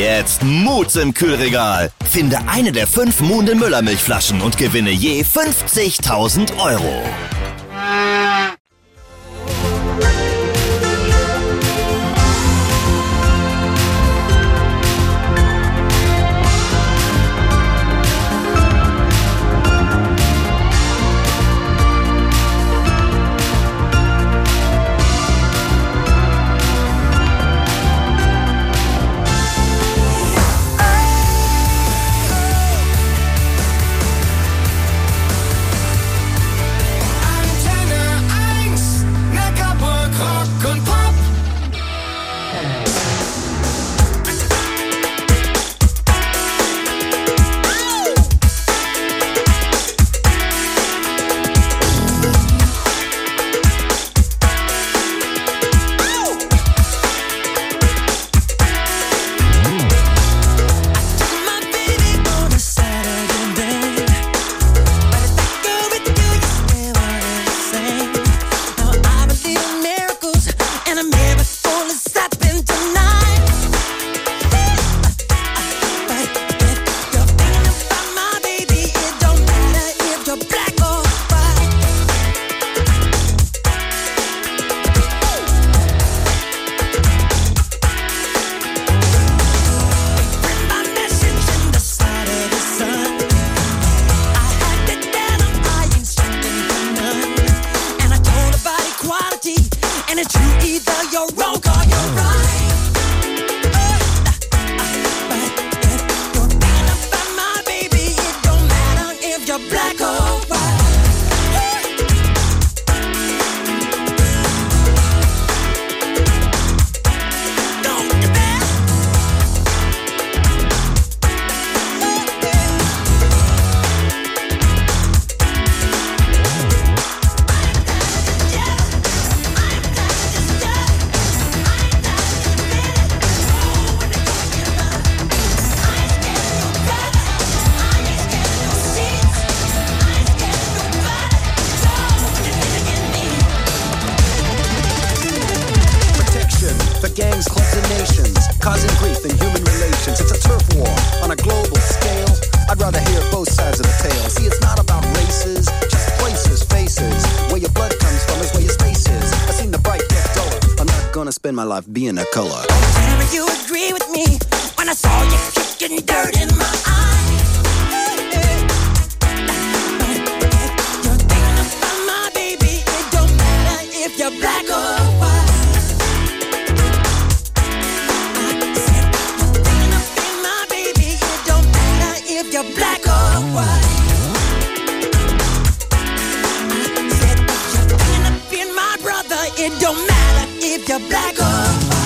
Jetzt Mut im Kühlregal. Finde eine der 5 Muhnden Müllermilchflaschen und gewinne je 50.000 Euro. Spend my life being a color. Never you agree with me when I saw you kicking dirt in my eye. You're thinking about my baby. It don't matter if you're black or white. I said you're thinking about my baby. It don't matter if you're black or white. I said you're thinking about my brother. It don't matter if you're black or white.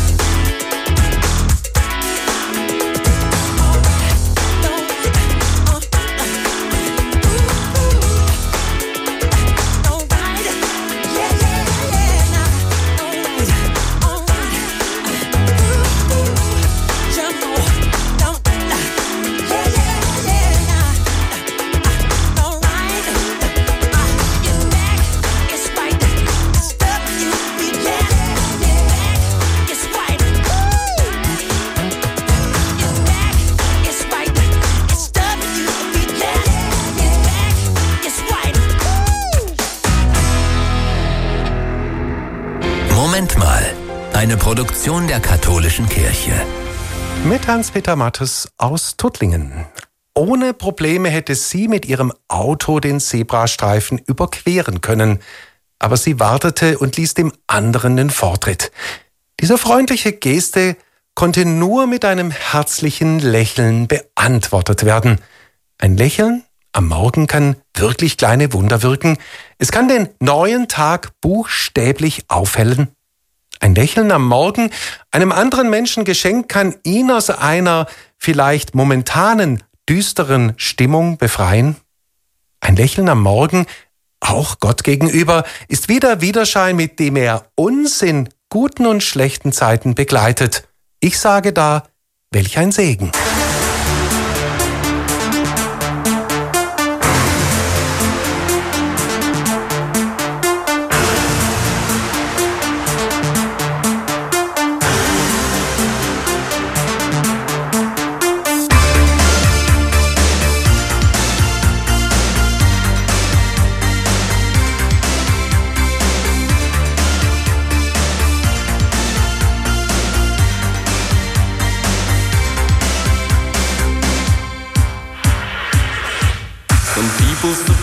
Moment mal, eine Produktion der katholischen Kirche. Mit Hans-Peter Mattes aus Tuttlingen. Ohne Probleme hätte sie mit ihrem Auto den Zebrastreifen überqueren können. Aber sie wartete und ließ dem anderen den Vortritt. Diese freundliche Geste konnte nur mit einem herzlichen Lächeln beantwortet werden. Ein Lächeln am Morgen kann wirklich kleine Wunder wirken. Es kann den neuen Tag buchstäblich aufhellen. Ein Lächeln am Morgen einem anderen Menschen geschenkt kann ihn aus einer vielleicht momentanen, düsteren Stimmung befreien. Ein Lächeln am Morgen, auch Gott gegenüber, ist wie der Widerschein, mit dem er uns in guten und schlechten Zeiten begleitet. Ich sage da, welch ein Segen.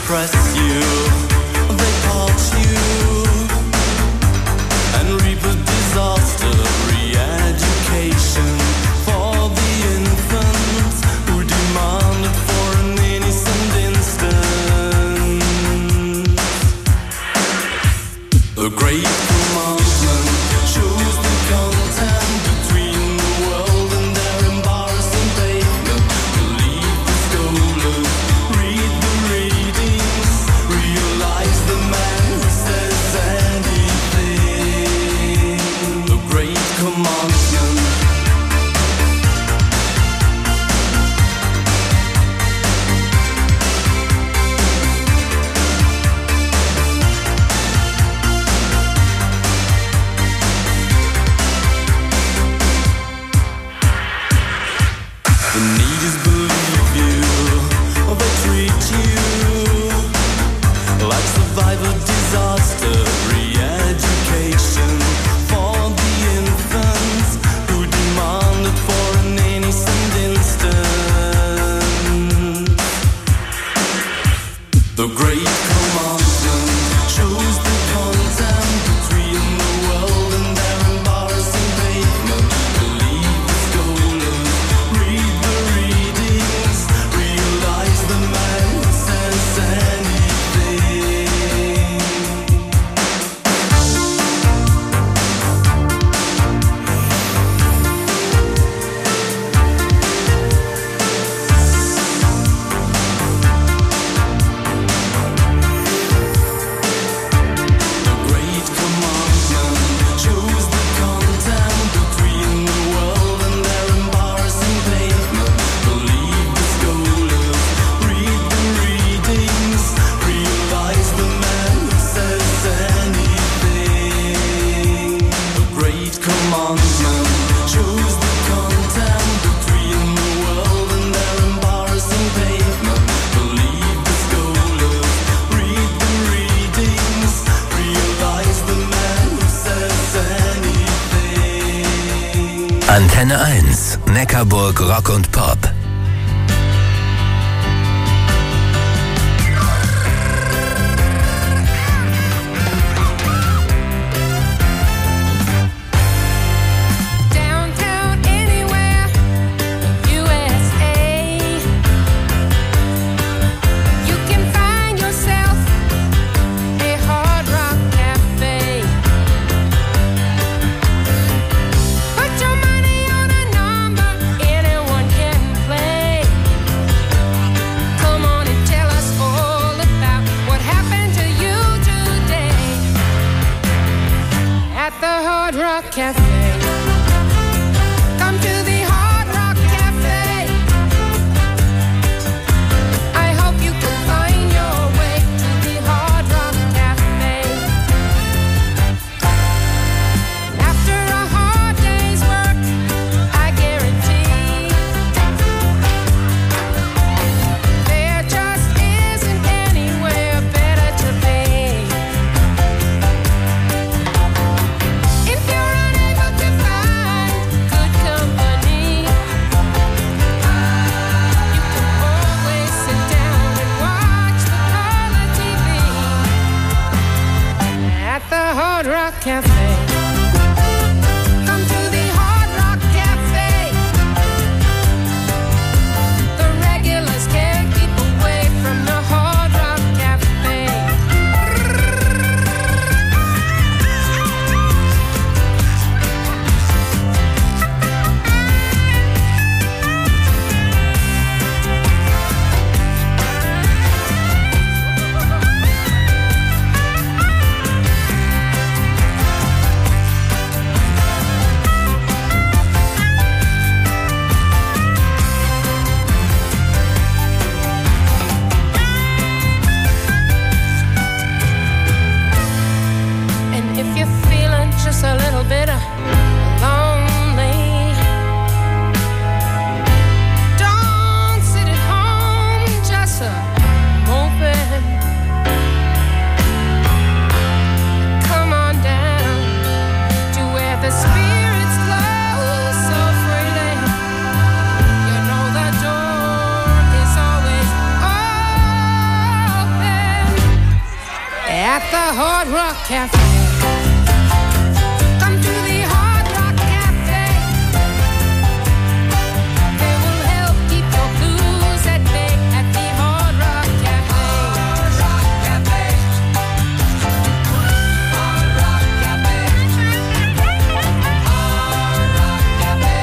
suppress you, they parch you and reap a disaster. Re-education for the infants who demanded for an innocent instant. The great commandment shows the content between the world and their embarrassing pavement. Believe the scholars, read the readings, realize the man who says anything. The great commandment. The need is believe you, or they treat you like survivor disaster. Re-education for the infants who demanded for an innocent instant. The great commandment shows the content between the world and their embarrassing pavement. Believe the scholars, read the readings, realize the man who says anything. The great commandment shows the content between the world and their embarrassing pavement. Believe the scholars, read the readings, realize the man who says anything. The great commandment shows the content between the world and their embarrassing pavement. Believe the scholars, read the readings, realize the man who says anything. Antenne 1, Neckarburg Rock und Pop. Downtown anywhere, USA. You can find yourself a Hard Rock Cafe. Put your money on a number anyone can play. Come on and tell us all about what happened to you today at the Hard Rock Cafe. Come to the Hard Rock Cafe. I hope you can find your way to the Hard Rock Cafe. After a hard day's work, I guarantee there just isn't anywhere better to be. If you're unable to Rock Cafe. Come to the Hard Rock Cafe. They will help keep your blues at bay at the Hard Rock Cafe. Hard Rock Cafe. Hard Rock Cafe. Hard Rock Cafe.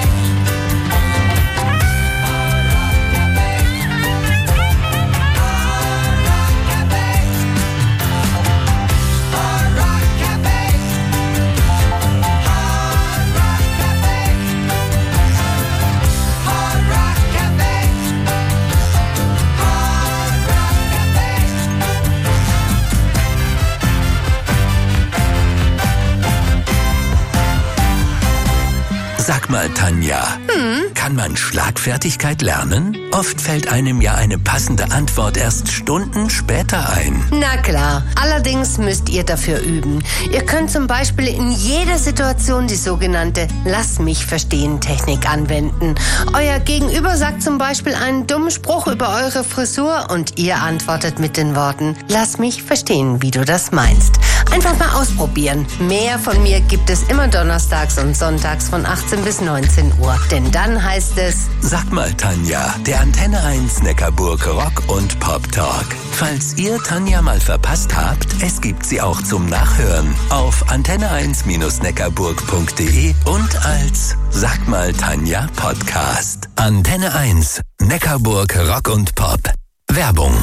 Sag mal, Tanja, kann man Schlagfertigkeit lernen? Oft fällt einem ja eine passende Antwort erst Stunden später ein. Na klar, allerdings müsst ihr dafür üben. Ihr könnt zum Beispiel in jeder Situation die sogenannte Lass-mich-verstehen-Technik anwenden. Euer Gegenüber sagt zum Beispiel einen dummen Spruch über eure Frisur und ihr antwortet mit den Worten: Lass mich verstehen, wie du das meinst. Einfach mal ausprobieren. Mehr von mir gibt es immer donnerstags und sonntags von 18 bis 19 Uhr. Denn dann heißt es: Sag mal, Tanja, der Antenne 1 Neckarburg Rock und Pop Talk. Falls ihr Tanja mal verpasst habt, es gibt sie auch zum Nachhören auf antenne1-neckarburg.de und als Sag mal, Tanja Podcast. Antenne 1 Neckarburg Rock und Pop. Werbung.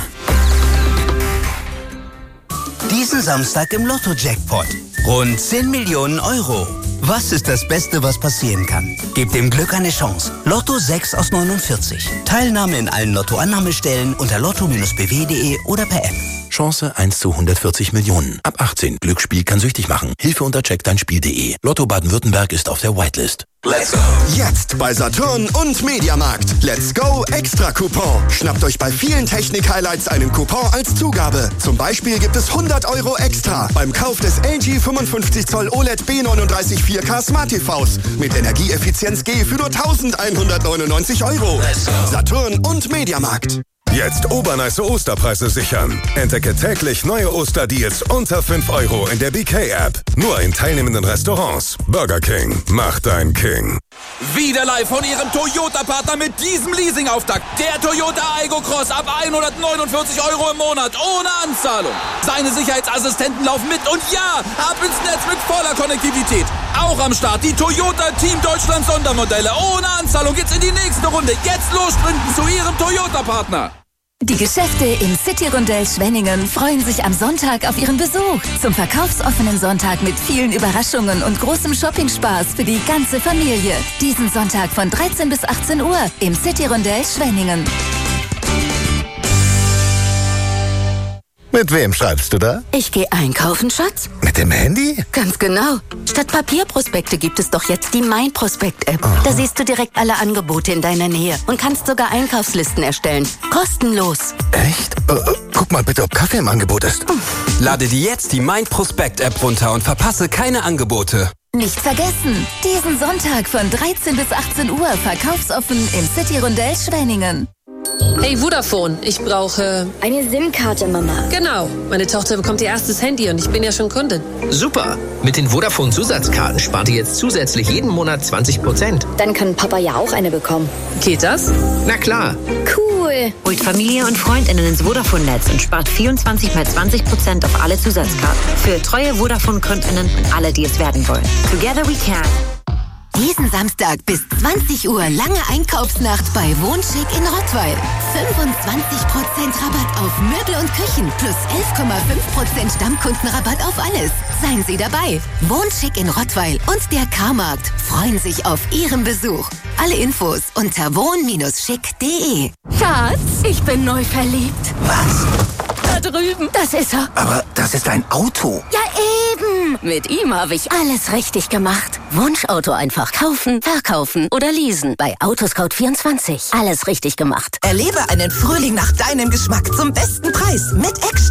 Diesen Samstag im Lotto-Jackpot. Rund 10 Millionen Euro. Was ist das Beste, was passieren kann? Gebt dem Glück eine Chance. Lotto 6 aus 49. Teilnahme in allen Lotto-Annahmestellen unter lotto-bw.de oder per App. Chance 1 zu 140 Millionen. Ab 18. Glücksspiel kann süchtig machen. Hilfe unter checkdeinspiel.de. Lotto Baden-Württemberg ist auf der Whitelist. Let's go! Jetzt bei Saturn und Mediamarkt. Let's go Extra Coupon. Schnappt euch bei vielen Technik-Highlights einen Coupon als Zugabe. Zum Beispiel gibt es 100 € extra beim Kauf des LG 55 Zoll OLED B39 4K Smart TVs mit Energieeffizienz G für nur 1.199 €. Saturn und Mediamarkt. Jetzt obernice Osterpreise sichern. Entdecke täglich neue Osterdeals unter 5 € in der BK-App. Nur in teilnehmenden Restaurants. Burger King, mach dein King. Wieder live von Ihrem Toyota-Partner mit diesem Leasing-Auftakt. Der Toyota Aygo Cross ab 149 € im Monat ohne Anzahlung. Seine Sicherheitsassistenten laufen mit und ja, ab ins Netz mit voller Konnektivität. Auch am Start die Toyota Team Deutschland Sondermodelle. Ohne Anzahlung geht's in die nächste Runde. Jetzt los sprinten zu Ihrem Toyota-Partner. Die Geschäfte im City-Rondell Schwenningen freuen sich am Sonntag auf Ihren Besuch. Zum verkaufsoffenen Sonntag mit vielen Überraschungen und großem Shopping-Spaß für die ganze Familie. Diesen Sonntag von 13 bis 18 Uhr im City-Rondell Schwenningen. Mit wem schreibst du da? Ich gehe einkaufen, Schatz. Mit dem Handy? Ganz genau. Statt Papierprospekte gibt es doch jetzt die Mein-Prospekt-App. Da siehst du direkt alle Angebote in deiner Nähe und kannst sogar Einkaufslisten erstellen. Kostenlos. Echt? Guck mal bitte, ob Kaffee im Angebot ist. Lade dir jetzt die Mein-Prospekt-App runter und verpasse keine Angebote. Nicht vergessen, diesen Sonntag von 13 bis 18 Uhr verkaufsoffen im City-Rondell Schwenningen. Hey Vodafone, ich brauche... Eine SIM-Karte, Mama. Genau, meine Tochter bekommt ihr erstes Handy und ich bin ja schon Kundin. Super, mit den Vodafone-Zusatzkarten spart ihr jetzt zusätzlich jeden Monat 20%. Dann kann Papa ja auch eine bekommen. Geht das? Na klar. Cool. Holt Familie und FreundInnen ins Vodafone-Netz und spart 24 mal 20% auf alle Zusatzkarten. Für treue Vodafone-KundInnen und alle, die es werden wollen. Together we can. Diesen Samstag bis 20 Uhr lange Einkaufsnacht bei Wohnschick in Rottweil. 25% Rabatt auf Möbel und Küchen plus 11,5% Stammkundenrabatt auf alles. Seien Sie dabei. Wohnschick in Rottweil und der Karmarkt freuen sich auf Ihren Besuch. Alle Infos unter wohn-schick.de. Schatz, ich bin neu verliebt. Was? Da drüben. Das ist er. Aber das ist ein Auto. Ja, eben. Mit ihm habe ich alles richtig gemacht. Wunschauto einfach kaufen, verkaufen oder leasen. Bei Autoscout24. Alles richtig gemacht. Erlebe einen Frühling nach deinem Geschmack zum besten Preis mit Action.